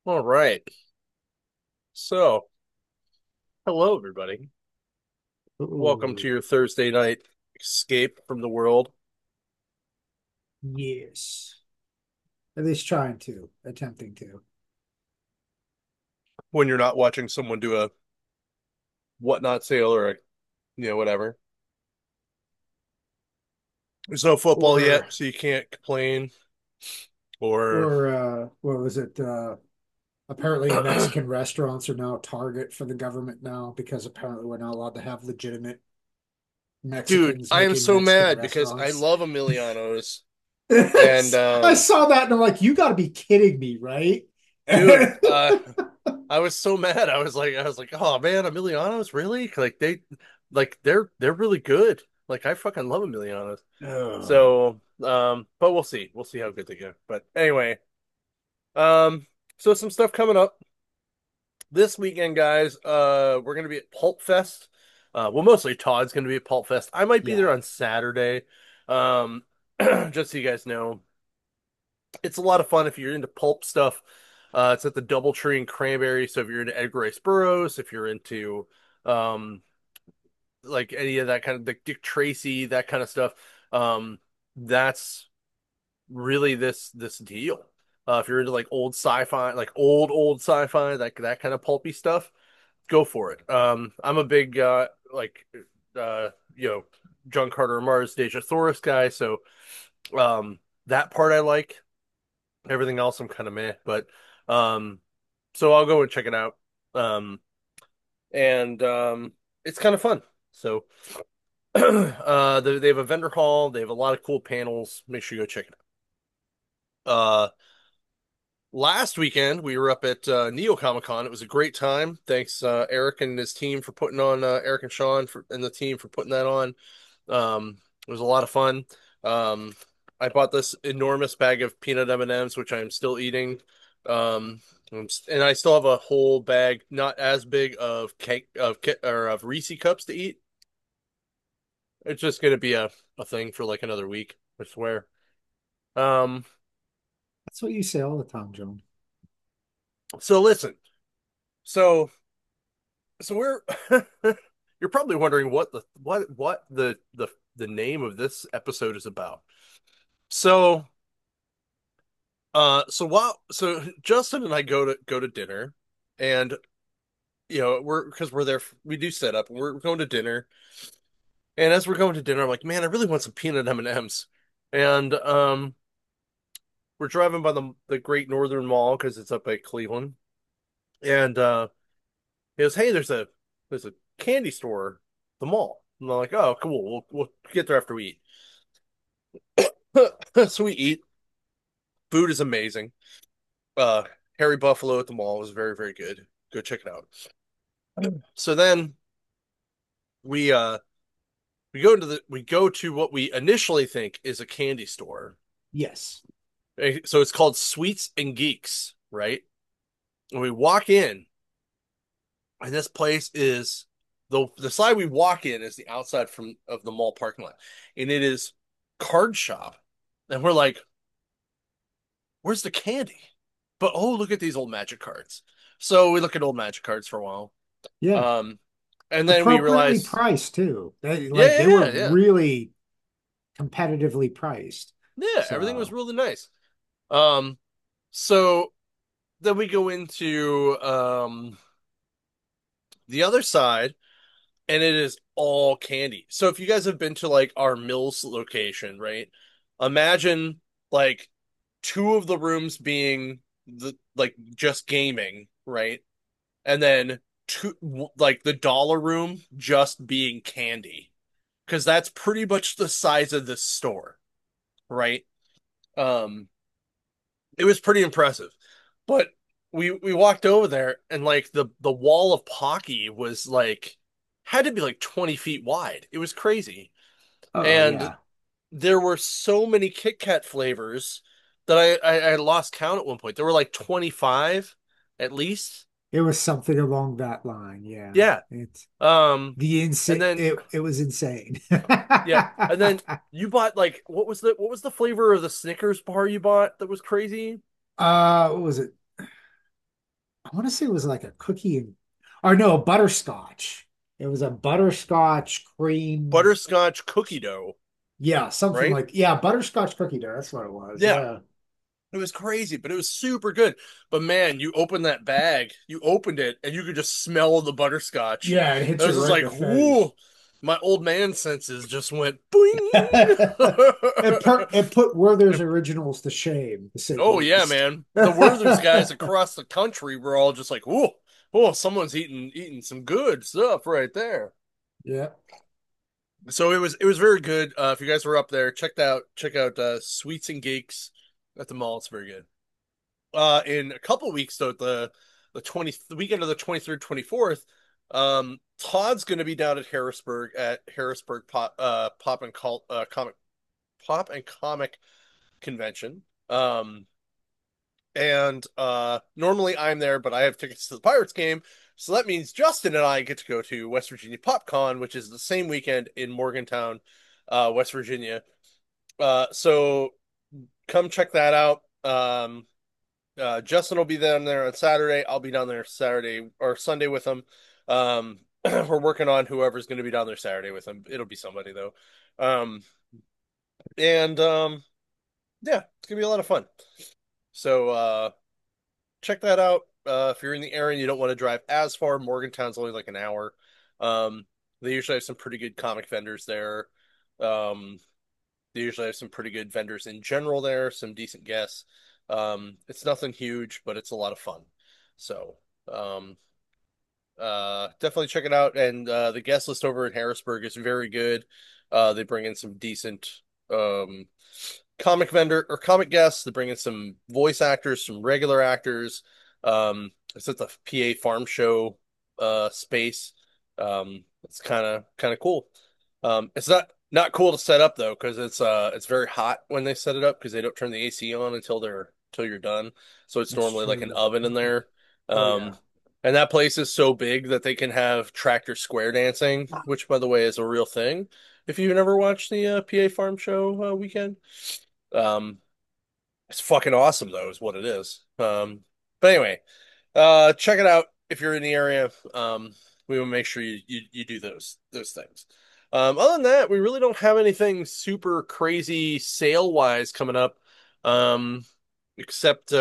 All right. So, hello, everybody. Welcome to Ooh, your Thursday night escape from the world yes. At least trying to, attempting to. when you're not watching someone do a whatnot sale or a, whatever. There's no football Or yet, so you can't complain. Or, what was it? Apparently Mexican restaurants are now a target for the government now because apparently we're not allowed to have legitimate dude, Mexicans I am making so Mexican mad because I restaurants. love Emiliano's. And, I saw that and I'm like, you gotta be kidding me, right? dude, I was so mad. I was like, oh man, Emiliano's really? They're really good. Like, I fucking love Emiliano's. Oh, So, but we'll see. We'll see how good they go. But anyway, um, so some stuff coming up this weekend, guys. We're gonna be at Pulp Fest. Well, mostly Todd's gonna be at Pulp Fest. I might be there yeah. on Saturday. Um, just so you guys know, it's a lot of fun if you're into pulp stuff. It's at the DoubleTree and Cranberry. So if you're into Edgar Rice Burroughs, if you're into um like any of that kind of like Dick Tracy, that kind of stuff, that's really this deal. If you're into like old sci-fi, like old sci-fi, that kind of pulpy stuff, go for it. I'm a big uh you know John Carter of Mars, Deja Thoris guy, so that part I like. Everything else I'm kind of meh, but um so I'll go and check it out. Um and it's kind of fun. So they have a vendor hall, they have a lot of cool panels. Make sure you go check it out. Last weekend we were up at Neo Comic Con. It was a great time. Thanks Eric and his team for putting on Eric and Sean and the team for putting that on. It was a lot of fun. Um, I bought this enormous bag of peanut M&Ms, which I'm still eating. Um, and I still have a whole bag, not as big of cake or of Reese cups to eat. It's just gonna be a thing for like another week, I swear. Um, That's what you say all the time, John. so listen. So So we're you're probably wondering what the name of this episode is about. So so Justin and I go to dinner, and we're there, we do set up and we're going to dinner, and as we're going to dinner I'm like, man, I really want some peanut M&Ms. And we're driving by the Great Northern Mall because it's up at Cleveland, and he goes, hey, there's a candy store at the mall. And I'm like, oh cool, we'll get there after we eat. So we eat. Food is amazing. Uh, Harry Buffalo at the mall was very, very good. Go check it out. So then we uh we go to what we initially think is a candy store. Yes. So it's called Sweets and Geeks, right? And we walk in, and this place is the side we walk in is the outside from of the mall parking lot, and it is card shop, and we're like, where's the candy? But oh, look at these old Magic cards. So we look at old Magic cards for a while. Yeah. Um, and then we Appropriately realize, priced too. yeah, They were yeah, yeah, yeah, really competitively priced. yeah. Everything was So really nice. Um, so then we go into the other side, and it is all candy. So if you guys have been to like our Mills location, right? Imagine like two of the rooms being the like just gaming, right? And then two like the dollar room just being candy, because that's pretty much the size of this store, right? Um, it was pretty impressive, but we walked over there, and like the wall of Pocky was like had to be like 20 feet wide. It was crazy, oh and yeah. there were so many Kit Kat flavors that I lost count at one point. There were like 25 at least. It was something along that line. Yeah. Yeah. It's Um, and then it was insane. yeah, and then you bought like what was the flavor of the Snickers bar you bought that was crazy? What was it? I want to say it was like a cookie, or no, butterscotch. It was a butterscotch cream. Butterscotch cookie dough, Yeah, something right? like, yeah, butterscotch cookie dough. That's what it was. Yeah. Yeah. It was crazy, but it was super good. But man, you opened that bag, you opened it, and you could just smell the butterscotch. Yeah, it I hits you was just right in like, the whoo, face. my old man senses just went boing. It put Werther's originals to shame, to say the Oh yeah, least. man. The Werther's guys across the country were all just like, whoa, oh, someone's eating some good stuff right there. Yeah. So it was very good. If you guys were up there, check out Sweets and Geeks at the mall. It's very good. In a couple weeks though, the weekend of the 23rd, 24th, Todd's going to be down at Harrisburg Pop and Comic Convention. And normally I'm there, but I have tickets to the Pirates game. So that means Justin and I get to go to West Virginia PopCon, which is the same weekend in Morgantown, West Virginia. So come check that out. Justin will be down there on Saturday. I'll be down there Saturday or Sunday with him. We're working on whoever's going to be down there Saturday with him. It'll be somebody though. Um, and yeah, it's gonna be a lot of fun. So check that out. If you're in the area and you don't want to drive as far, Morgantown's only like an hour. Um, they usually have some pretty good comic vendors there. Um, they usually have some pretty good vendors in general there, some decent guests. It's nothing huge, but it's a lot of fun. So, um, definitely check it out. And the guest list over in Harrisburg is very good. They bring in some decent um, comic vendor or comic guests. They bring in some voice actors, some regular actors. It's at the PA Farm Show space. It's kind of cool. It's not cool to set up though because it's very hot when they set it up because they don't turn the AC on until you're done. So it's That's normally like an true. oven in there. Oh Um, yeah. and that place is so big that they can have tractor square dancing, which by the way is a real thing. If you've never watched the PA Farm Show weekend, um, it's fucking awesome though, is what it is. But anyway, check it out if you're in the area. We will make sure you do those things. Other than that, we really don't have anything super crazy sale wise coming up. Um, except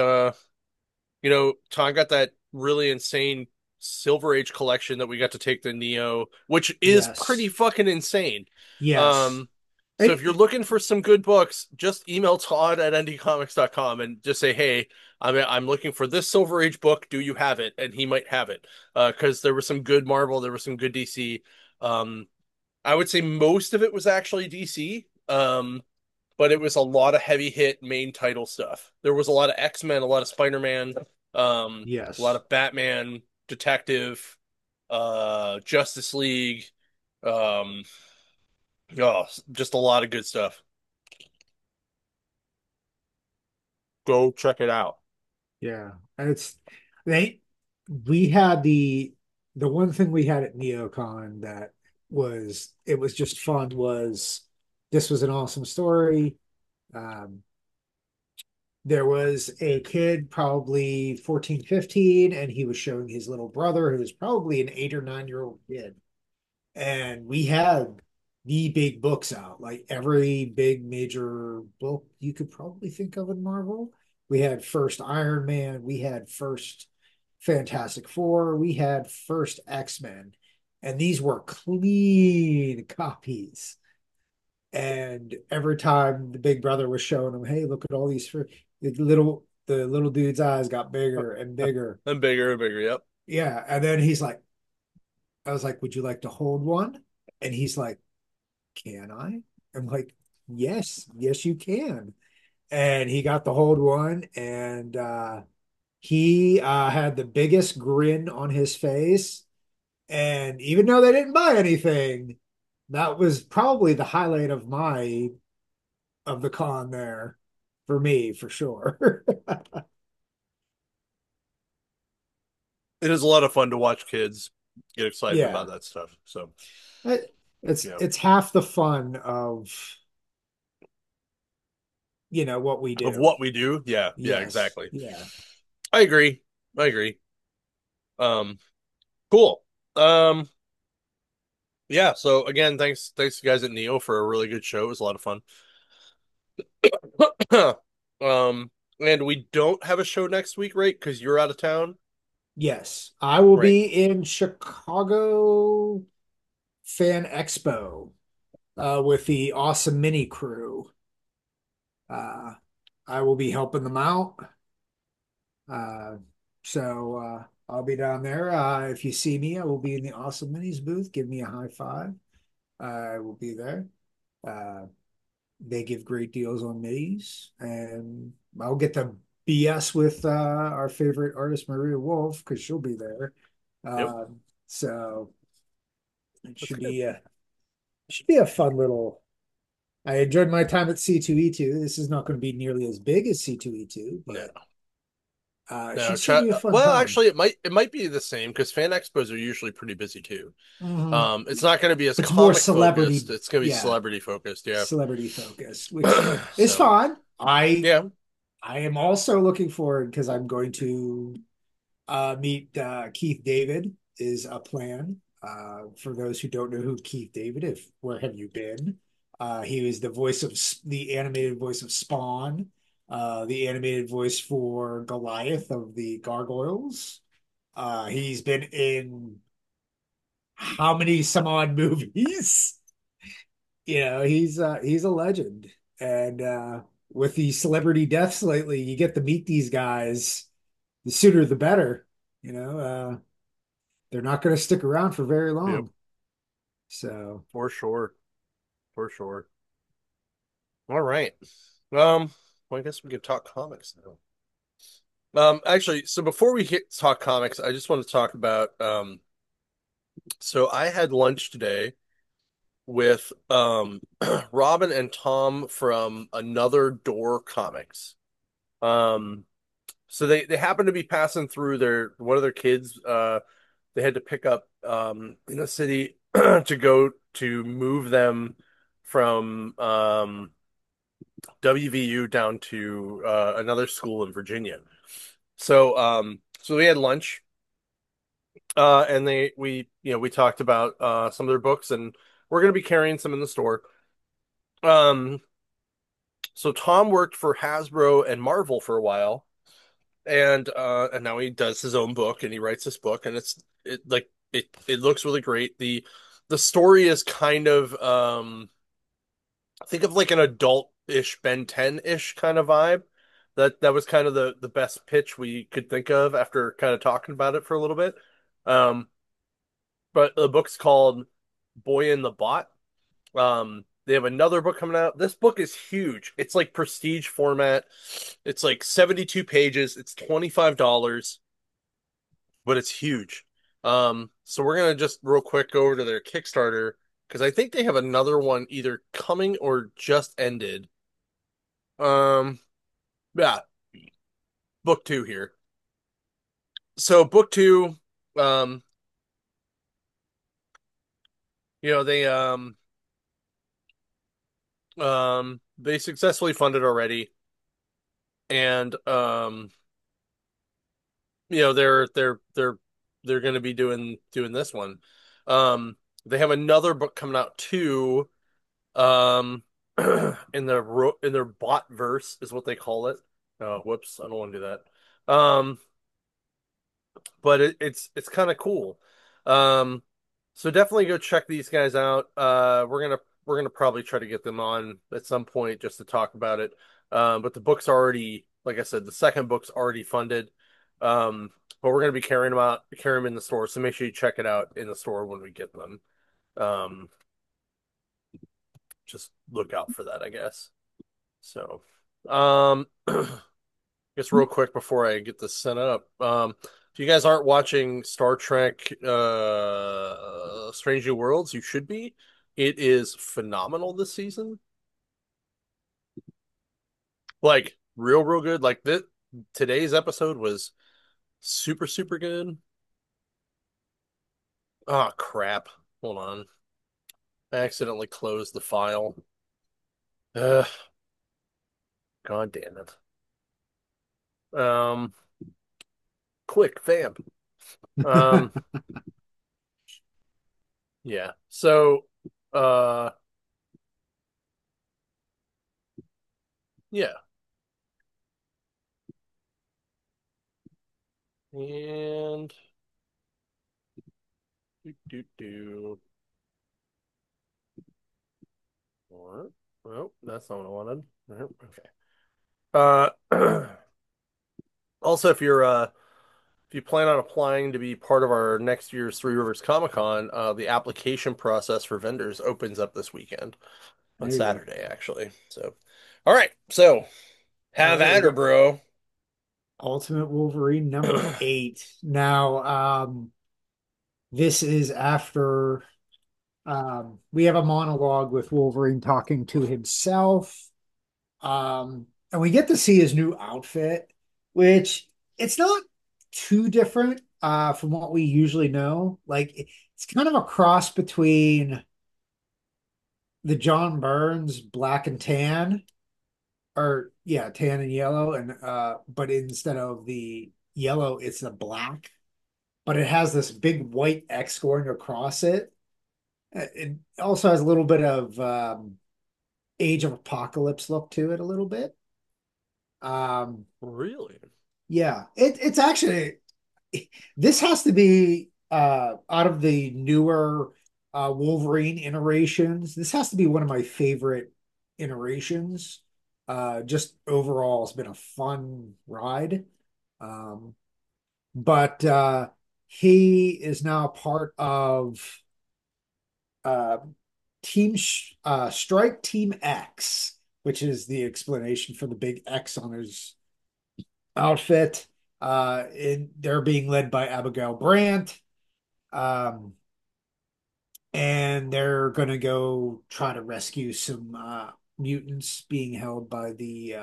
Tom got that really insane Silver Age collection that we got to take to Neo, which is pretty Yes. fucking insane. Yes. Um, so if It, you're looking for some good books, just email Todd at ndcomics.com and just say, "Hey, I'm looking for this Silver Age book. Do you have it?" And he might have it. Because there was some good Marvel, there was some good DC. Um, I would say most of it was actually DC. But it was a lot of heavy hit main title stuff. There was a lot of X-Men, a lot of Spider-Man, a lot yes. of Batman, Detective, Justice League, um, oh, just a lot of good stuff. Go check it out. Yeah. And they we had the one thing we had at NeoCon that was just fun was this was an awesome story. Um, there was a kid, probably 14, 15, and he was showing his little brother, who was probably an 8 or 9 year old kid. And we had the big books out, like every big major book you could probably think of in Marvel. We had first Iron Man, we had first Fantastic Four, we had first X-Men, and these were clean copies. And every time the big brother was showing him, hey, look at all these the little dude's eyes got bigger and bigger. And bigger and bigger. Yep. Yeah. And then he's like, I was like, would you like to hold one? And he's like, can I? I'm like, yes, yes, you can. And he got to hold one, and he had the biggest grin on his face. And even though they didn't buy anything, that was probably the highlight of the con there for me, for sure. It is a lot of fun to watch kids get excited about Yeah. that stuff. So, It's yeah. it's half the fun of what we Of do. what we do, yeah, yeah, Yes. exactly. Yeah. I agree. I agree. Um, cool. Um, yeah. So again, thanks you guys at Neo for a really good show. It was a lot of fun. Um, and we don't have a show next week, right? Because you're out of town. Yes, I will Right. be in Chicago Fan Expo with the Awesome Mini crew. Uh, I will be helping them out. Uh, I'll be down there. If you see me, I will be in the Awesome Minis booth. Give me a high five. I will be there. Uh, they give great deals on minis, and I'll get the BS with our favorite artist, Maria Wolf, because she'll be there. Yep. So it That's good. should be a fun little. I enjoyed my time at C2E2. This is not going to be nearly as big as C2E2, No, but it no. should still be a fun Well, time. actually, it might be the same because fan expos are usually pretty busy too. Mhm. It's not going to be as It's more comic focused. celebrity, It's going to be yeah, celebrity focused. Yeah. celebrity focus, which is So fine. yeah. I am also looking forward because I'm going to meet Keith David is a plan. For those who don't know who Keith David, if where have you been? He was the voice of the animated voice of Spawn, the animated voice for Goliath of the Gargoyles. He's been in how many some odd movies? He's a legend. And with the celebrity deaths lately, you get to meet these guys. The sooner the better. You know, they're not going to stick around for very Yep. long. So, For sure. For sure. All right. Um. Well, I guess we could talk comics now. Actually, so before we hit talk comics, I just want to talk about so I had lunch today with Robin and Tom from Another Door Comics. Um so they happened to be passing through their one of their kids they had to pick up in the city to go to move them from WVU down to another school in Virginia. So we had lunch and we talked about some of their books and we're going to be carrying some in the store. Um so Tom worked for Hasbro and Marvel for a while and now he does his own book and he writes this book and it looks really great. The story is kind of think of like an adult-ish Ben 10-ish kind of vibe. That was kind of the best pitch we could think of after kind of talking about it for a little bit. Um, but the book's called Boy in the Bot. They have another book coming out. This book is huge. It's like prestige format. It's like 72 pages. It's $25, but it's huge. So we're gonna just real quick go over to their Kickstarter because I think they have another one either coming or just ended. Um, yeah, book two here. So book two, um, they successfully funded already, and they're going to be doing this one. They have another book coming out too. Um, in their bot verse is what they call it. Oh, whoops, I don't want to do that. But it's kind of cool. Um, so definitely go check these guys out. We're gonna probably try to get them on at some point just to talk about it. But the book's already, like I said, the second book's already funded. Um, but we're gonna be carrying them in the store. So make sure you check it out in the store when we get them. Um, just look out for that, I guess. So, guess real quick before I get this set up. If you guys aren't watching Star Trek Strange New Worlds, you should be. It is phenomenal this season. Like real good. Like this today's episode was super super good. Oh crap. Hold on. I accidentally closed the file. Ugh, God damn it. Um quick, vamp. Um, yeah. So, uh, yeah. And do. Or, well, that's not what I wanted. Okay. Also, if you plan on applying to be part of our next year's Three Rivers Comic Con, the application process for vendors opens up this weekend on There you go. Saturday, actually. So, all right. So, All have right, we at her, got bro. Ultimate Wolverine number 8. Now, this is after we have a monologue with Wolverine talking to himself. And we get to see his new outfit, which it's not too different from what we usually know. Like it's kind of a cross between the John Burns black and tan, or yeah, tan and yellow, and but instead of the yellow, it's the black, but it has this big white X going across it. It also has a little bit of Age of Apocalypse look to it, a little bit. Um, Really? yeah, it's actually this has to be out of the newer Wolverine iterations. This has to be one of my favorite iterations. Just overall, it's been a fun ride. Um, but he is now part of uh, Strike Team X, which is the explanation for the big X on his outfit. They're being led by Abigail Brandt, um, and they're going to go try to rescue some mutants being held by the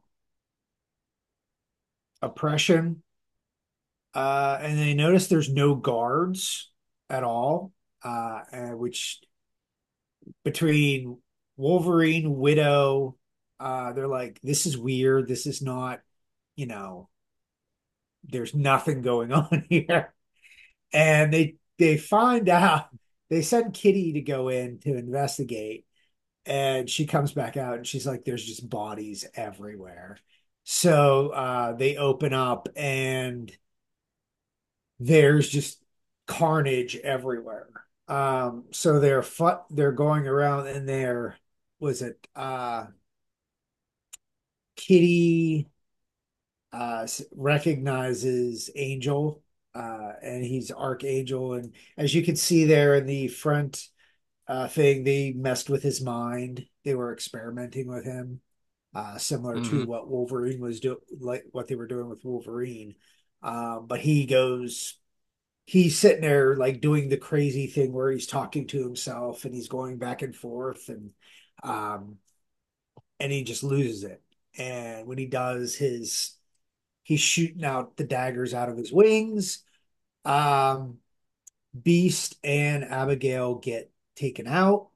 oppression. And they notice there's no guards at all, which between Wolverine, Widow, they're like, this is weird. This is not, you know, there's nothing going on here. And they find out, they send Kitty to go in to investigate, and she comes back out and she's like, there's just bodies everywhere. So they open up and there's just carnage everywhere. So they're going around and there was it Kitty recognizes Angel, and he's Archangel. And as you can see there in the front thing, they messed with his mind. They were experimenting with him, similar to Hmm. what Wolverine was doing, like what they were doing with Wolverine. But he's sitting there like doing the crazy thing where he's talking to himself and he's going back and forth, um, and he just loses it. And when he does, he's shooting out the daggers out of his wings. Um, Beast and Abigail get taken out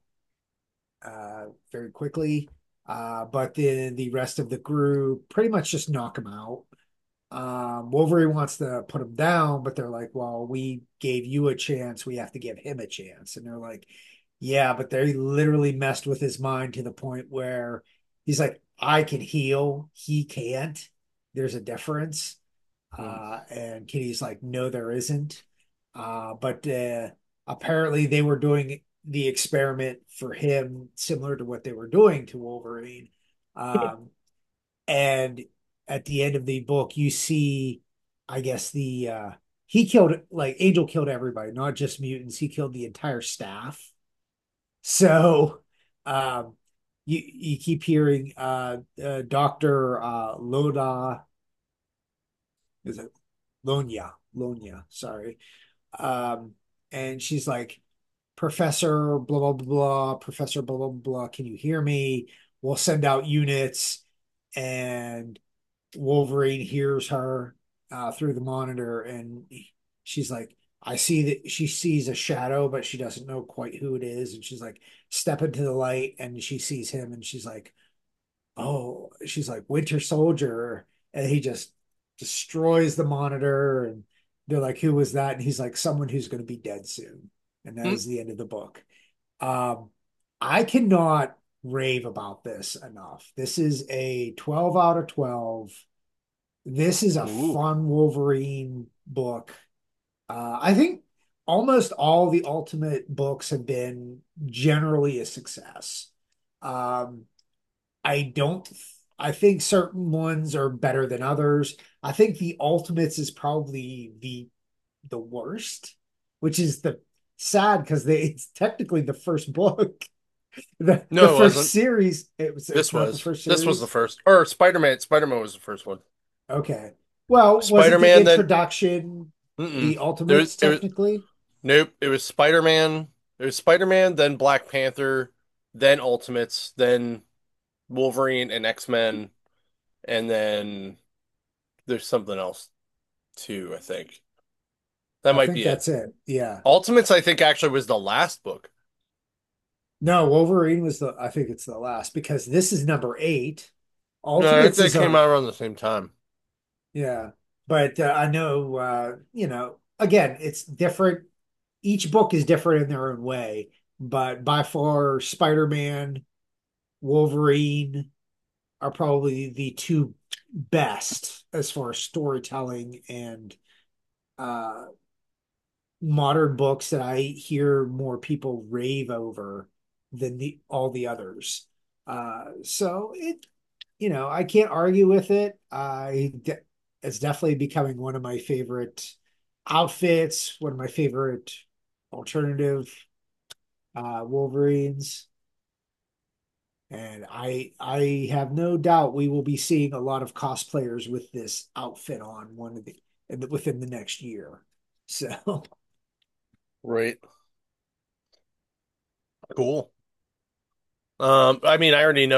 very quickly. But then the rest of the group pretty much just knock him out. Wolverine wants to put him down, but they're like, well, we gave you a chance. We have to give him a chance. And they're like, yeah, but they literally messed with his mind to the point where he's like, I can heal. He can't. There's a difference. And Kitty's like, no, there isn't. But apparently they were doing the experiment for him similar to what they were doing to Wolverine. Um, and at the end of the book, you see, I guess he killed, like Angel killed everybody, not just mutants. He killed the entire staff. So um, you keep hearing Dr. Loda, is it Lonya, sorry. Um, and she's like, Professor blah blah blah, Professor blah blah blah, can you hear me? We'll send out units. And Wolverine hears her through the monitor, and she's like, I see that she sees a shadow, but she doesn't know quite who it is. And she's like, step into the light, and she sees him, and she's like, oh, she's like, Winter Soldier. And he just destroys the monitor, and they're like, who was that? And he's like, someone who's going to be dead soon. And that Mm. is the end of the book. Um, I cannot rave about this enough. This is a 12 out of 12. This is a Ooh. fun Wolverine book. I think almost all the Ultimate books have been generally a success. Um, I don't, I think certain ones are better than others. I think the Ultimates is probably the worst, which is the sad because it's technically the first book, the No, it first wasn't. series. It's This not the was. first This was the series. first. Or Spider-Man. Spider-Man was the first one. Okay. Well, was it the Spider-Man, then. introduction, Mm-mm. the There was. Ultimates It was. technically? Nope. It was Spider-Man. It was Spider-Man, then Black Panther, then Ultimates, then Wolverine and X-Men, and then there's something else too, I think. That I might think be it. that's it. Yeah. Ultimates, I think, actually was the last book. No, Wolverine was I think it's the last because this is number eight. No, I think Ultimates they is came our, out around the same time. yeah. But I know, again, it's different. Each book is different in their own way, but by far, Spider-Man, Wolverine are probably the two best as far as storytelling and uh, modern books that I hear more people rave over than all the others. So I can't argue with it. It's definitely becoming one of my favorite outfits, one of my favorite alternative Wolverines. And I have no doubt we will be seeing a lot of cosplayers with this outfit on within the next year. So Right. Cool. I mean,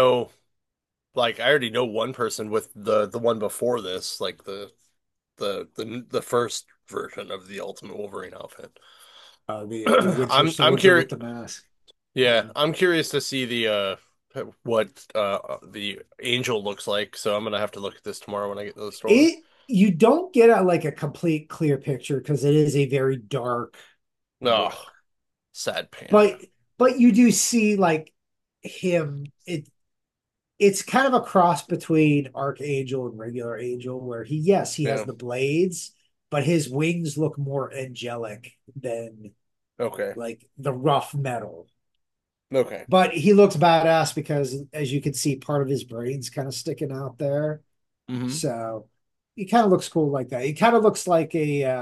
I already know one person with the one before this, like the first version of the Ultimate Wolverine outfit. the Winter I'm Soldier curious. with the mask. Yeah, Yeah. I'm curious to see what the Angel looks like. So I'm gonna have to look at this tomorrow when I get to the store. It you don't get a complete clear picture because it is a very dark Oh, book. sad But panda. but you do see like him it's kind of a cross between Archangel and regular Angel where he has Yeah. the blades, but his wings look more angelic than Okay. like the rough metal. Okay. But he looks badass because as you can see part of his brain's kind of sticking out there. Hmm. So he kind of looks cool like that. He kind of looks like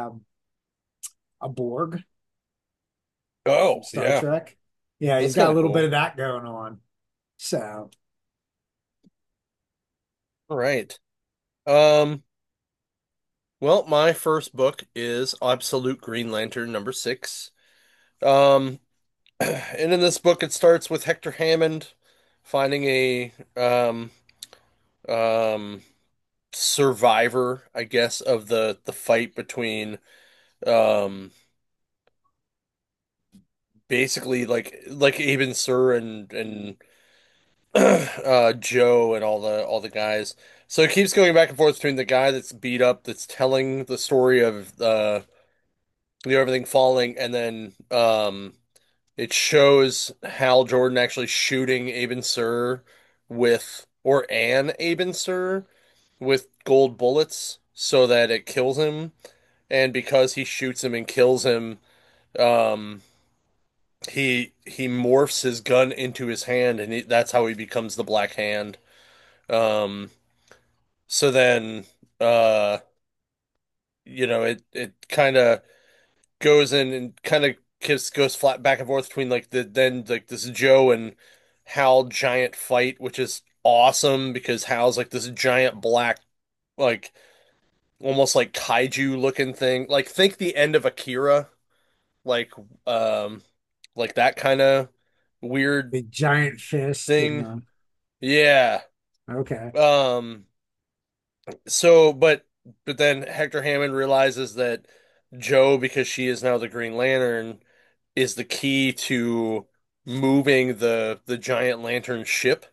a Borg from Oh, Star yeah. Trek. Yeah, he's That's got kind a of little bit cool. of that going on. So All right. Um, well, my first book is Absolute Green Lantern number 6. Um, and in this book it starts with Hector Hammond finding a um survivor, I guess, of the fight between um basically like Aben Sur and Joe and all the guys. So it keeps going back and forth between the guy that's beat up, that's telling the story of everything falling, and then it shows Hal Jordan actually shooting Aben Sur with or an Aben Sur with gold bullets so that it kills him. And because he shoots him and kills him, um, he morphs his gun into his hand, and that's how he becomes the Black Hand. Um, so then, uh, it kind of goes in and kind of goes flat back and forth between like this Joe and Hal giant fight, which is awesome because Hal's like this giant black, like almost like kaiju looking thing. Like think the end of Akira, like um like that kind of weird big giant fist and thing. Yeah. okay. Um so but then Hector Hammond realizes that Joe, because she is now the Green Lantern, is the key to moving the giant lantern ship.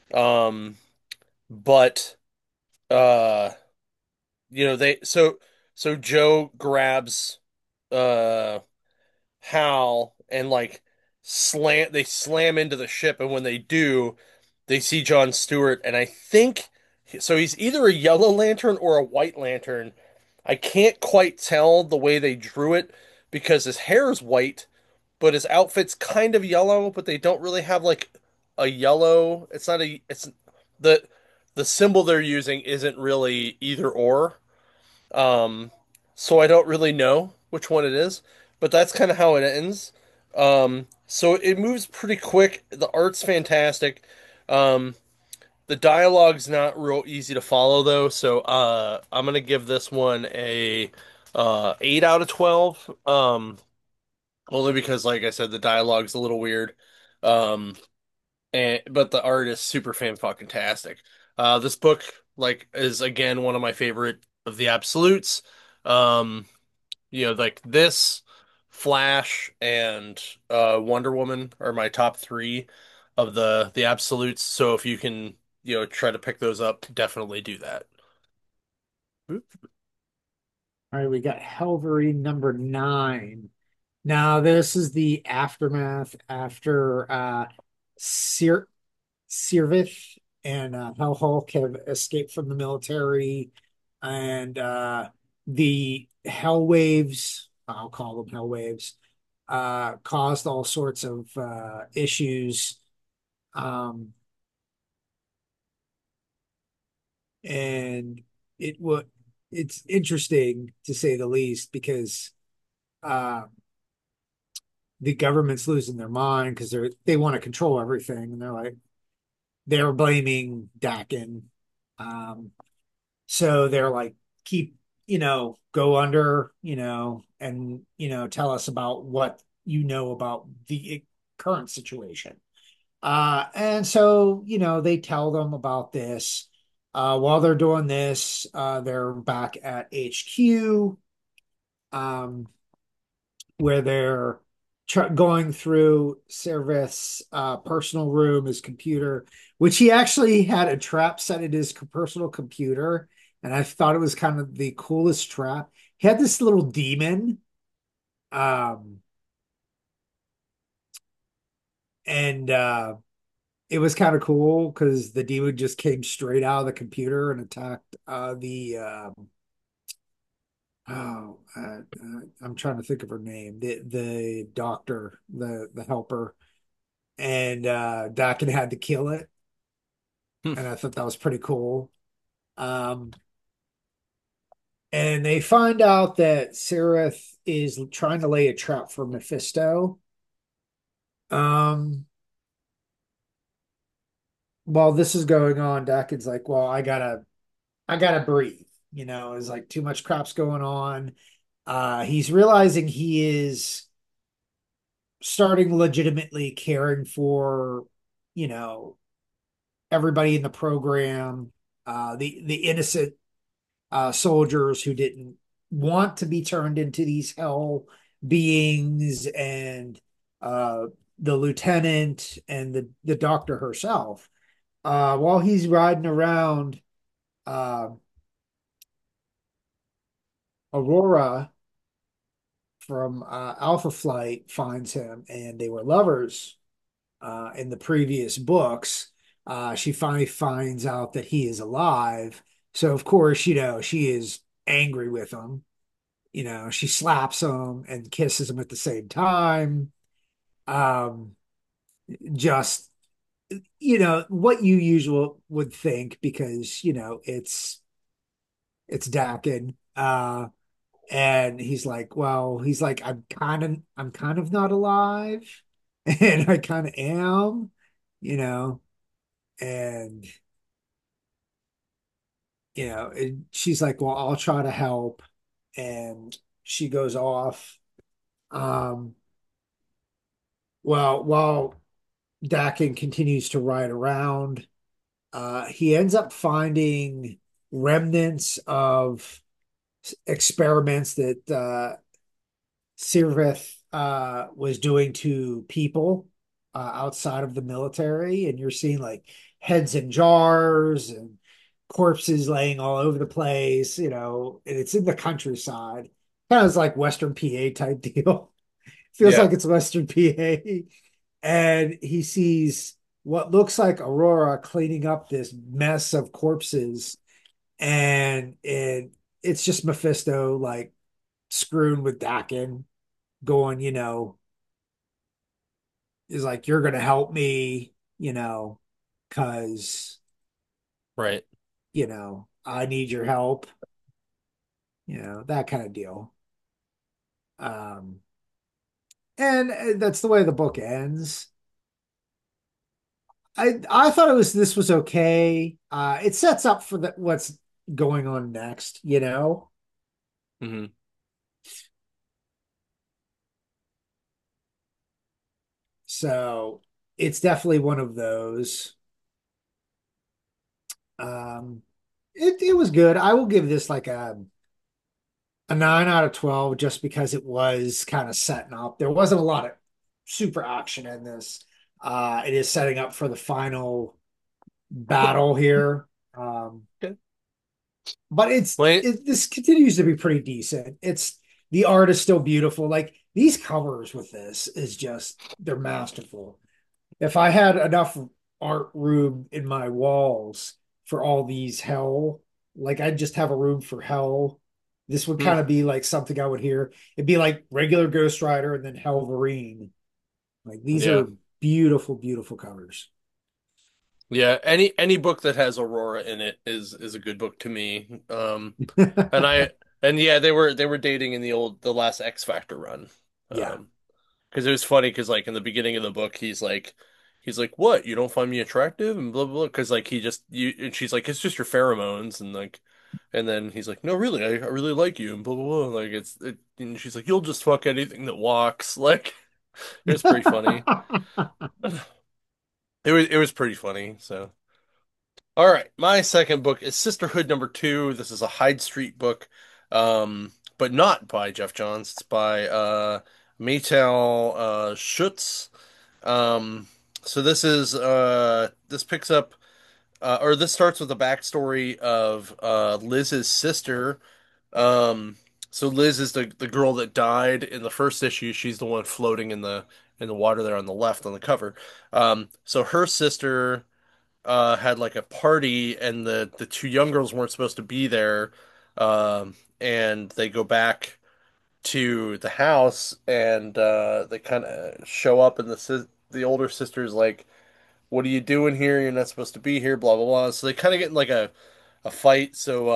Um but uh they so So Joe grabs uh Hal and like slam into the ship, and when they do, they see John Stewart, and I think so he's either a yellow lantern or a white lantern. I can't quite tell the way they drew it because his hair is white, but his outfit's kind of yellow, but they don't really have like a yellow. It's not a it's the the symbol they're using isn't really either or. Um, so I don't really know which one it is, but that's kind of how it ends. So it moves pretty quick. The art's fantastic. Um, the dialogue's not real easy to follow though, so I'm gonna give this one a 8 out of 12. Only because, like I said, the dialogue's a little weird. Um, and but the art is super fan fucking tastic. This book is again one of my favorite of the absolutes. Um, like this, Flash, and Wonder Woman are my top three of the absolutes. So if you can, try to pick those up, definitely do that. All right, we got Helvery number 9. Now, this is the aftermath after Sir Sirvith and Hellhulk have escaped from the military, and the Hell Waves, I'll call them Hell Waves, caused all sorts of issues. Um, and it was it's interesting to say the least because uh, the government's losing their mind because they want to control everything, and they're blaming Dakin. Um, so they're like, keep, go under, and tell us about what you know about the current situation. And so, they tell them about this. While they're doing this, they're back at HQ, um, where they're going through Servith's personal room, his computer, which he actually had a trap set in his personal computer. And I thought it was kind of the coolest trap. He had this little demon. Um, and it was kind of cool because the demon just came straight out of the computer and attacked the I'm trying to think of her name, the doctor, the helper, and Dakin had to kill it, Hmm. and I thought that was pretty cool. Um, and they find out that Seraph is trying to lay a trap for Mephisto. Um, while this is going on, Dakin's like, "Well, I gotta breathe." It's like too much crap's going on. He's realizing he is starting legitimately caring for, you know, everybody in the program, the innocent soldiers who didn't want to be turned into these hell beings, and uh, the lieutenant and the doctor herself. While he's riding around, uh, Aurora from Alpha Flight finds him, and they were lovers in the previous books. She finally finds out that he is alive. So, of course, she is angry with him. She slaps him and kisses him at the same time. Um, just, what you usually would think because, it's Dakin. And he's like, I'm kind of not alive, and I kind of am, you know, and she's like, well, I'll try to help, and she goes off. Um, well, while Dakin continues to ride around, he ends up finding remnants of experiments that Sirveth was doing to people outside of the military, and you're seeing like heads in jars and corpses laying all over the place, and it's in the countryside. Kind of like Western PA type deal. Feels Yeah. like it's Western PA. And he sees what looks like Aurora cleaning up this mess of corpses. And it's just Mephisto like screwing with Dakin, going, is like, you're gonna help me, because, Right. I need your help, that kind of deal. Um, and that's the way the book ends. I thought this was okay. It sets up for what's going on next. Hmm. So it's definitely one of those. Um, it was good. I will give this like a 9 out of 12 just because it was kind of setting up. There wasn't a lot of super action in this. It is setting up for the final battle here. Um, Okay. but Wait. this continues to be pretty decent. The art is still beautiful. Like these covers with this is just they're masterful. If I had enough art room in my walls for all these hell, like I'd just have a room for hell. This would Hmm. kind of be like something I would hear. It'd be like regular Ghost Rider and then Hellverine. Like these Yeah. are beautiful, beautiful covers. Yeah. Any book that has Aurora in it is a good book to me. And I and yeah, they were dating in the last X Factor run. Yeah. Because it was funny because like in the beginning of the book he's like what, you don't find me attractive and blah blah blah, because like he just you and she's like it's just your pheromones and like, and then he's like no really I really like you and blah blah blah, like and she's like you'll just fuck anything that walks, like it was pretty funny. It was pretty funny. So all right, my second book is Sisterhood number two. This is a Hyde Street book, but not by Jeff Johns. It's by Maytal Schutz. Um, so this picks up or this starts with the backstory of Liz's sister. Um, so Liz is the girl that died in the first issue. She's the one floating in the water there on the left on the cover. So her sister had like a party and the two young girls weren't supposed to be there. And they go back to the house and they kind of show up and the older sister's like, "What are you doing here? You're not supposed to be here." Blah blah blah. So they kind of get in like a fight.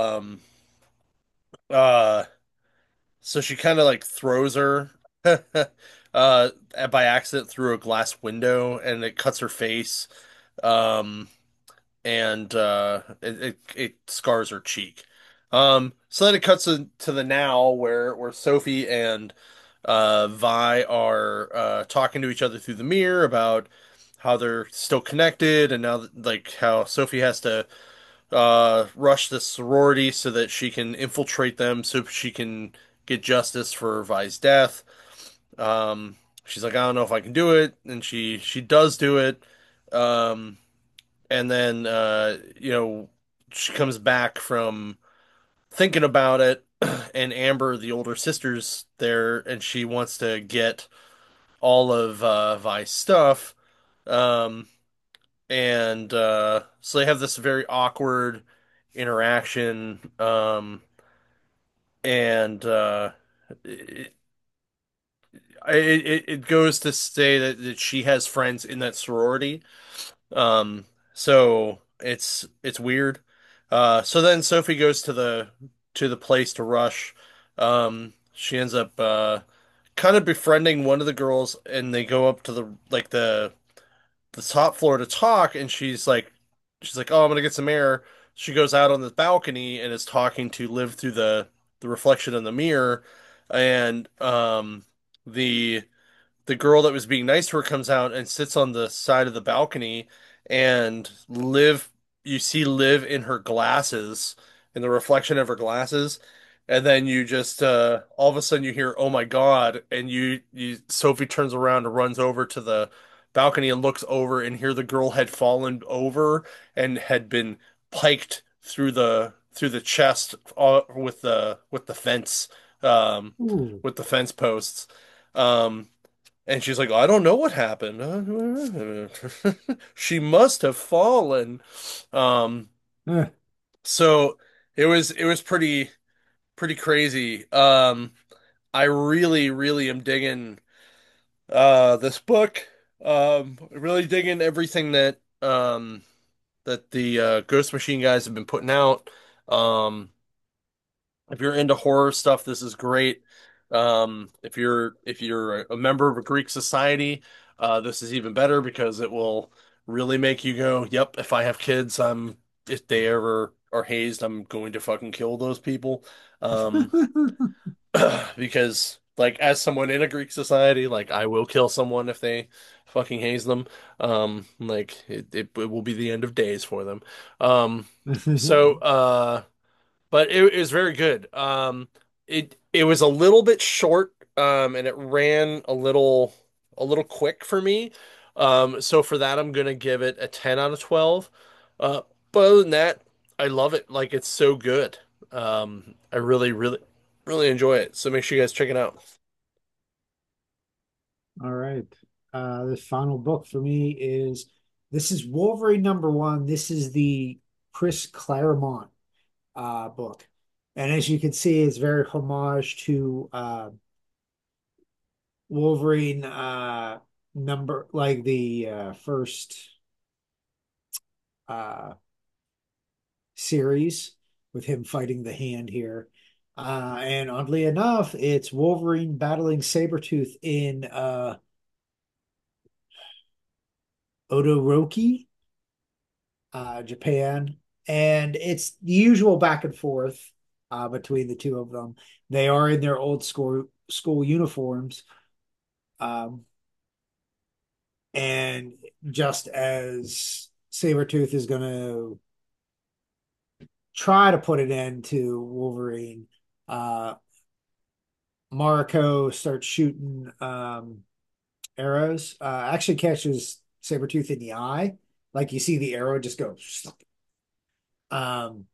Uh so she kind of like throws her uh by accident through a glass window and it cuts her face. Um and it scars her cheek. So then it cuts to the now where Sophie and Vi are talking to each other through the mirror about how they're still connected, and now like how Sophie has to rush this sorority so that she can infiltrate them, so she can get justice for Vi's death. Um, she's like, I don't know if I can do it, and she does do it. Um, and then she comes back from thinking about it, and Amber, the older sister's there, and she wants to get all of Vi's stuff. Um, and so they have this very awkward interaction. And it, it goes to say that she has friends in that sorority. So it's weird. So then Sophie goes to the place to rush. She ends up kind of befriending one of the girls, and they go up to the top floor to talk, and she's like, "Oh, I'm gonna get some air." She goes out on the balcony and is talking to Liv through the reflection in the mirror, and the the girl that was being nice to her comes out and sits on the side of the balcony, and you see Liv in her glasses, in the reflection of her glasses, and then you just all of a sudden you hear, "Oh my God," and you Sophie turns around and runs over to the balcony and looks over, and here the girl had fallen over and had been piked through the chest with the fence Ooh. with the fence posts. Um, and she's like, I don't know what happened. She must have fallen. Um, Eh. so it was pretty crazy. I really, really am digging this book. Really digging everything that the Ghost Machine guys have been putting out. Um, if you're into horror stuff, this is great. If you're a member of a Greek society, this is even better because it will really make you go, "Yep, if I have kids, if they ever are hazed, I'm going to fucking kill those people." Um, because like as someone in a Greek society, like I will kill someone if they fucking haze them. Like it will be the end of days for them. Um, so but it was very good. It was a little bit short, and it ran a little quick for me. So for that, I'm gonna give it a 10 out of 12. Uh, but other than that, I love it. Like it's so good. I really, really, really enjoy it. So make sure you guys check it out. All right. The final book for me is this is Wolverine number one. This is the Chris Claremont book. And as you can see, it's very homage to Wolverine number like the first uh series with him fighting the Hand here. And oddly enough, it's Wolverine battling Sabretooth in Odoroki, Japan. And it's the usual back and forth between the two of them. They are in their old school uniforms. Um, and just as Sabretooth is going to try to put an end to Wolverine, uh, Mariko starts shooting arrows. Actually catches Sabretooth in the eye. Like you see the arrow just go. Um,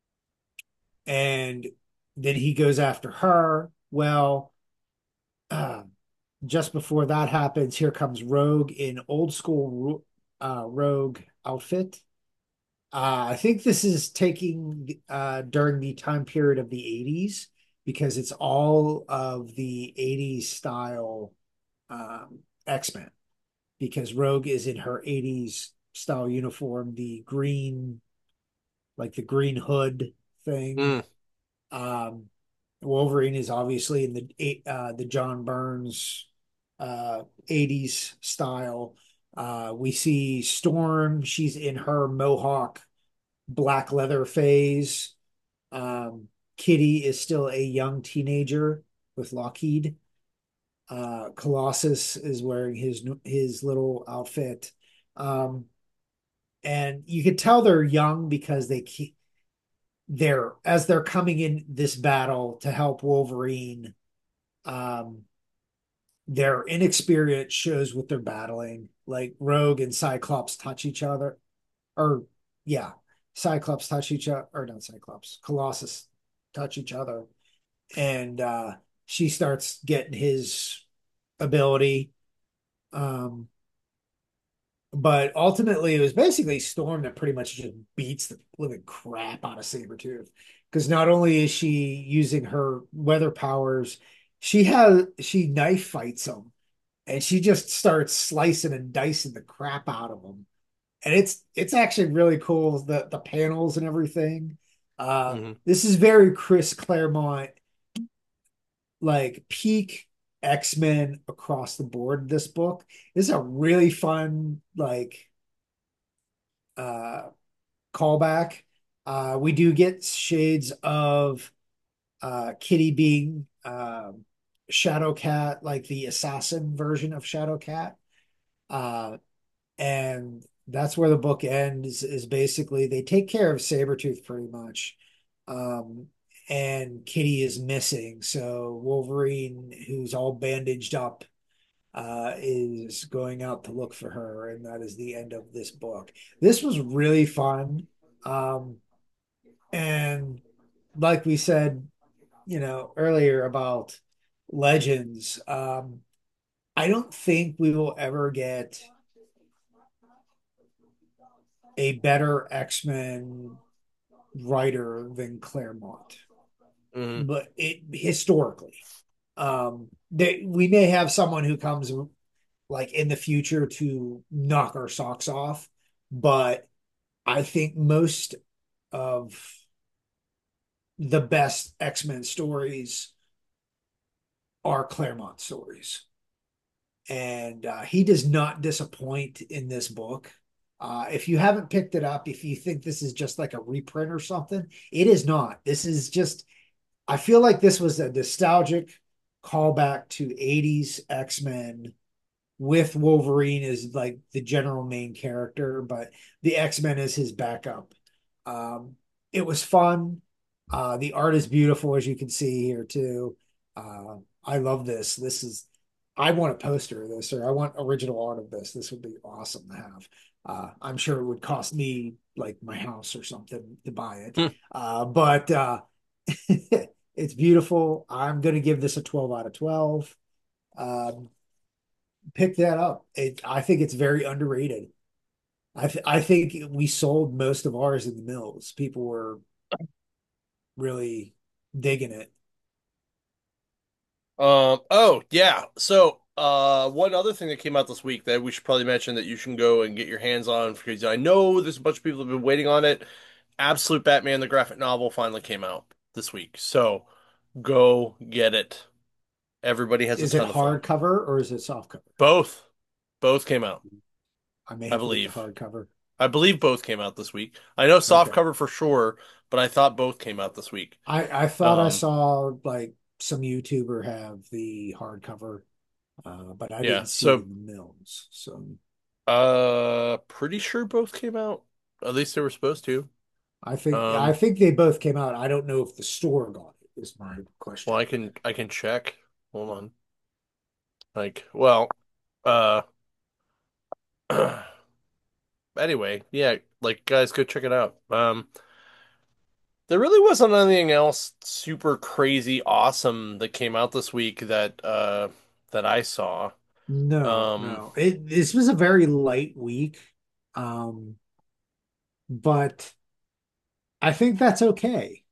and then he goes after her. Well, uh, just before that happens, here comes Rogue in old school Rogue outfit. I think this is taking during the time period of the 80s because it's all of the 80s style X-Men because Rogue is in her 80s style uniform, the green, like the green hood thing. Mm, Um, Wolverine is obviously in the John Burns 80s style. We see Storm, she's in her Mohawk black leather phase. Kitty is still a young teenager with Lockheed. Colossus is wearing his little outfit. Um, and you could tell they're young because they're as they're coming in this battle to help Wolverine. Um, their inexperience shows what they're battling. Like Rogue and Cyclops touch each other, or yeah, Cyclops touch each other, or not Cyclops, Colossus touch each other, and she starts getting his ability. Um, but ultimately, it was basically Storm that pretty much just beats the living crap out of Sabretooth. Because not only is she using her weather powers, she knife fights him and she just starts slicing and dicing the crap out of him. And it's actually really cool, the panels and everything. hmm This is very Chris Claremont, like peak X-Men across the board. This book this is a really fun uh callback. We do get shades of Kitty being Shadowcat, like the assassin version of Shadowcat. Uh, and that's where the book ends, is basically they take care of Sabretooth pretty much. Um, and Kitty is missing. So Wolverine, who's all bandaged up, is going out to look for her, and that is the end of this book. This was really fun. Um, And like we said, earlier about Legends, I don't think we will ever get a better X-Men writer than Claremont, Hmm. but it historically, we may have someone who comes like in the future to knock our socks off, but I think most of the best X-Men stories are Claremont stories. And he does not disappoint in this book. If you haven't picked it up, if you think this is just like a reprint or something, it is not. This is just, I feel like this was a nostalgic callback to 80s X-Men with Wolverine as like the general main character, but the X-Men is his backup. Um, it was fun. The art is beautiful, as you can see here too. I love this. I want a poster of this, or I want original art of this. This would be awesome to have. I'm sure it would cost me like my house or something to buy it. But it's beautiful. I'm going to give this a 12 out of 12. Um, Pick that up. I think it's very underrated. I think we sold most of ours in the mills. People were really digging it. Oh yeah. So, one other thing that came out this week that we should probably mention that you should go and get your hands on because I know there's a bunch of people that have been waiting on it. Absolute Batman the graphic novel finally came out this week. So, go get it. Everybody has a Is it ton of fun. hardcover or is it soft cover? Both. Both came out, I may I have to get the believe. hardcover. I believe both came out this week. I know soft Okay. cover for sure, but I thought both came out this week. I thought I Um, saw like some YouTuber have the hardcover, but I yeah. didn't see it So, in the mills. So pretty sure both came out. At least they were supposed to. I Um, think they both came out. I don't know if the store got it, is my well, question. I can check. Hold on. Like, well, uh, anyway, yeah, like guys, go check it out. There really wasn't anything else super crazy awesome that came out this week that I saw. No, Um, no. This was a very light week. Um, but I think that's okay.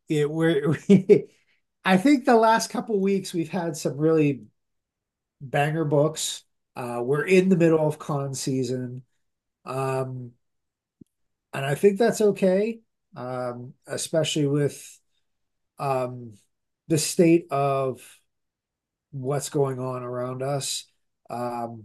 I think the last couple weeks we've had some really banger books. We're in the middle of con season. Um, and I think that's okay. Especially with um the state of what's going on around us. Um,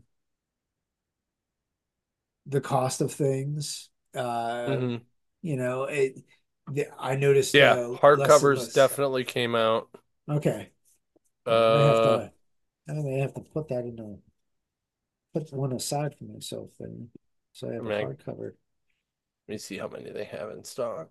the cost of things. mhm. It. I noticed Yeah, less and hardcovers less. definitely came out. Okay, I may have Uh, to. I may have to put one aside for myself then, so I I have a mean, hardcover. let me see how many they have in stock.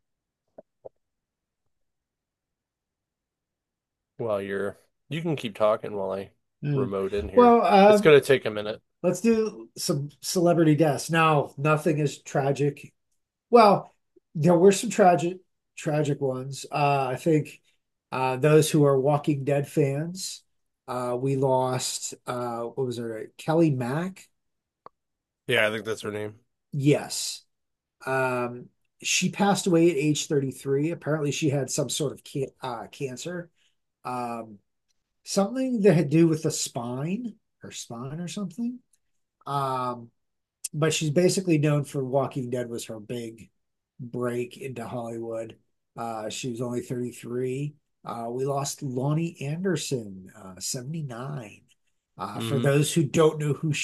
While you can keep talking while I Mm. remote in here. Well, It's gonna take a minute. let's do some celebrity deaths. Now, nothing is tragic. Well, there were some tragic ones. I think those who are Walking Dead fans, we lost what was her name? Kelly Mack. Yeah, I think that's her name. Yes. Um, she passed away at age 33. Apparently, she had some sort of cancer. Um, Something that had to do with the spine, her spine or something. Um, but she's basically known for Walking Dead was her big break into Hollywood. She was only 33. We lost Lonnie Anderson, 79. For Hmm. those who don't know who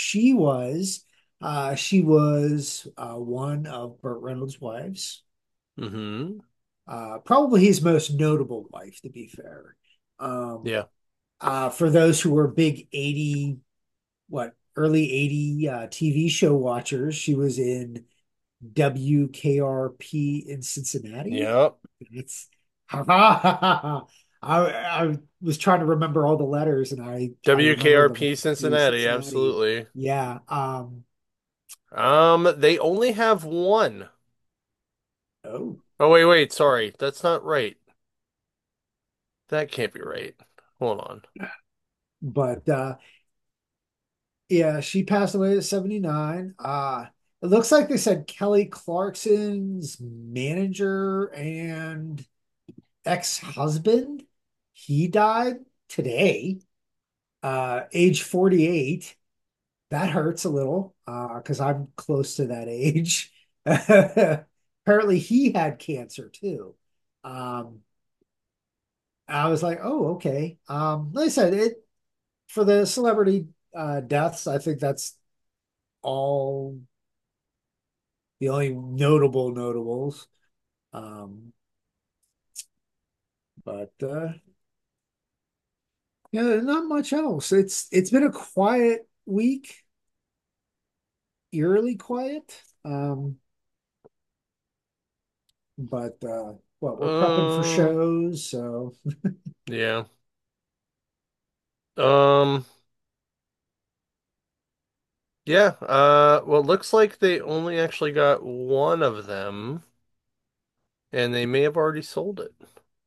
she was one of Burt Reynolds' wives. Hmm. Probably his most notable wife, to be fair. Um, Yeah. for those who were big 80, early 80 TV show watchers, she was in WKRP in Cincinnati. Yep. It's I was trying to remember all the letters and I remember the WKRP Cincinnati, Cincinnati. absolutely. Yeah. They only have one. Oh. Oh, wait, wait, sorry. That's not right. That can't be right. Hold on. But yeah, she passed away at 79. It looks like they said Kelly Clarkson's manager and ex-husband, he died today, age 48. That hurts a little, because I'm close to that age. Apparently he had cancer too. Um, I was like, oh, okay. Like I said, it for the celebrity deaths, I think that's all the only notable notables. Um, but yeah, not much else. It's been a quiet week, eerily quiet. But what we're prepping for Um, shows, so yeah. Um, yeah. Well, it looks like they only actually got one of them, and they may have already sold it.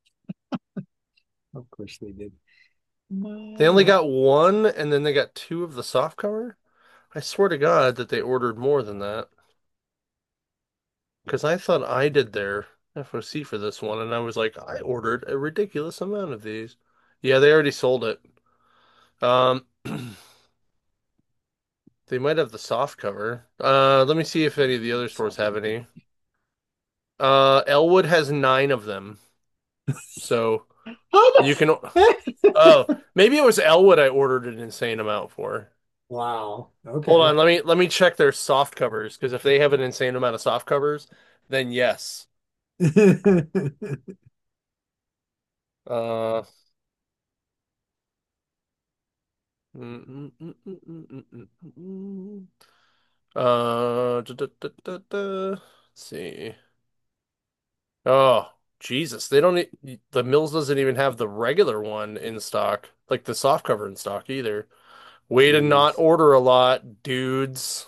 of course they did. They only Well, got one, and then they got two of the soft cover. I swear to God that they ordered more than that. Because I thought I did their FOC for this one, and I was like, I ordered a ridiculous amount of these. Yeah, they already sold it. Um, they might have the soft cover. Let me see if any of the other stores soft have cover. any. Elwood has nine of them, so How you can. the Oh, maybe it was Elwood I ordered an insane amount for. Wow. Hold on, Okay. let me check their soft covers because if they have an insane amount of soft covers, then yes. Uh, mm, mm, mm, mm, mm, mm, mm, mm, mm. Let's see. Oh, Jesus. They don't, the Mills doesn't even have the regular one in stock, like the soft cover in stock either. Way to not Jeez. order a lot, dudes.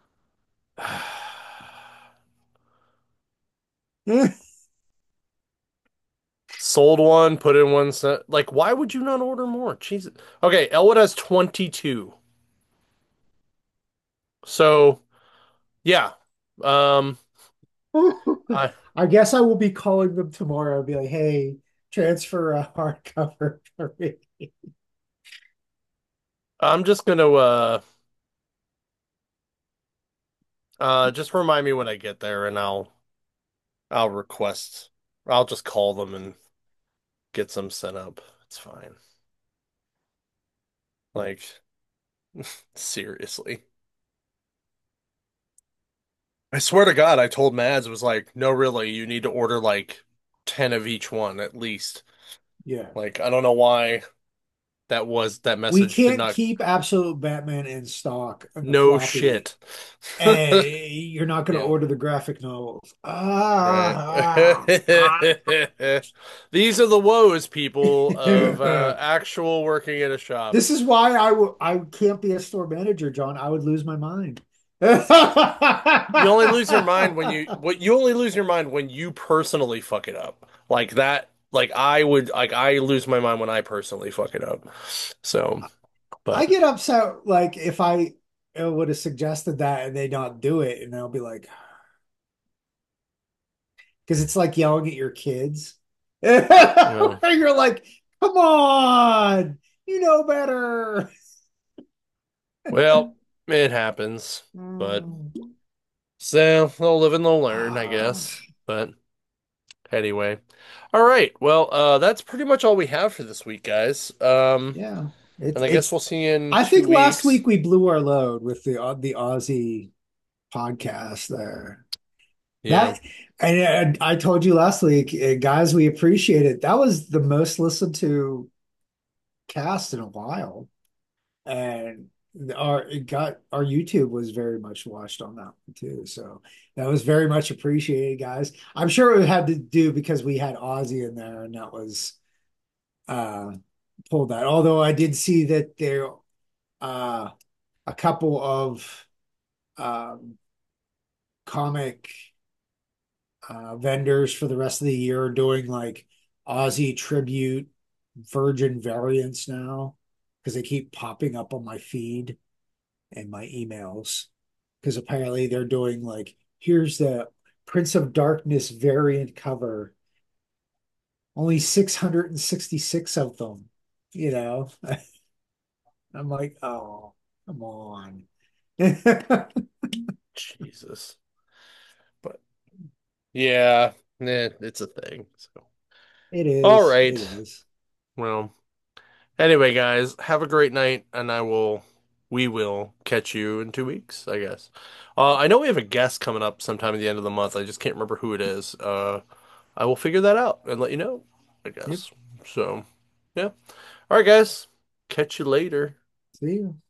Sold one, put in one set. Like, why would you not order more? Jesus. Okay, Elwood has 22. So, yeah. Um, I I guess I will be calling them tomorrow and be like, hey, transfer a hardcover for me. I'm just gonna just remind me when I get there and I'll request. I'll just call them and get some set up. It's fine. Like, seriously. I swear to God, I told Mads, it was like, no, really, you need to order like 10 of each one at least. Yeah. Like, I don't know why that We message did can't not. keep Absolute Batman in stock in the No floppy, shit. and you're not going to Yeah, order the graphic novels. right. Ah. These are the woes, people, of actual working at a shop. This is why I can't be a store manager, John. I would lose my mind. You only lose your mind when you only lose your mind when you personally fuck it up. Like that, like I lose my mind when I personally fuck it up. So, I but get upset like if I would have suggested that and they not do it, and I'll be like, because it's like yelling at your kids. you know, You're like, come on, you know better. well, it happens. But Mm. so they'll live and they'll learn, I Ah, guess. But anyway. All right. Well, that's pretty much all we have for this week, guys. yeah, And I guess we'll see you in I two think last weeks. week we blew our load with the Aussie podcast there. Yeah. That and I told you last week, guys, we appreciate it. That was the most listened to cast in a while, and our YouTube was very much watched on that one too. So that was very much appreciated, guys. I'm sure it had to do because we had Ozzy in there, and that was uh pulled that. Although I did see that there uh a couple of um comic vendors for the rest of the year are doing like Aussie tribute Virgin variants now because they keep popping up on my feed and my emails because apparently they're doing like here's the Prince of Darkness variant cover, only 666 of them, you know. I'm like, oh, come on. It Jesus. But yeah, it's a thing. So, all is. It right. is. Well, anyway, guys, have a great night, and we will catch you in 2 weeks, I guess. I know we have a guest coming up sometime at the end of the month. I just can't remember who it is. I will figure that out and let you know, I Yep. guess. So, yeah. All right, guys. Catch you later. See you.